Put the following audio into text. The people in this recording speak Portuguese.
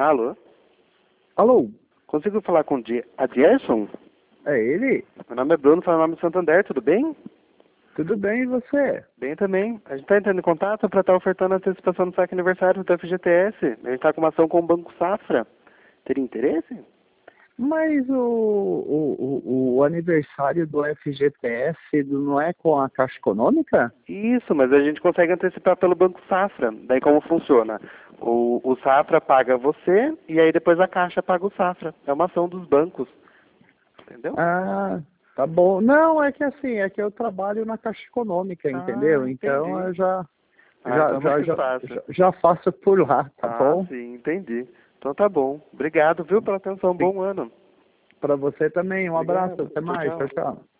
Alô? Alô, Consigo falar com o Adierson? é ele? Meu nome é Bruno, falo em nome de Santander, tudo bem? Tudo bem, e você? Bem também. A gente está entrando em contato para estar ofertando a antecipação do saque aniversário do FGTS. A gente está com uma ação com o Banco Safra. Teria interesse? Mas o aniversário do FGTS não é com a Caixa Econômica? Isso, mas a gente consegue antecipar pelo Banco Safra. Daí como funciona? O Safra paga você e aí depois a Caixa paga o Safra. É uma ação dos bancos. Entendeu? Ah, tá bom. Não, é que assim, é que eu trabalho na Caixa Econômica, Ah, entendeu? Então entendi. eu já, Ah, então já, é já, mais já, fácil. já, já faço por lá, tá Ah, bom? sim, entendi. Então tá bom. Obrigado, viu, pela atenção. Bom ano. Para você também, um abraço, Obrigado. até Tchau, mais, tchau, tchau. tchau.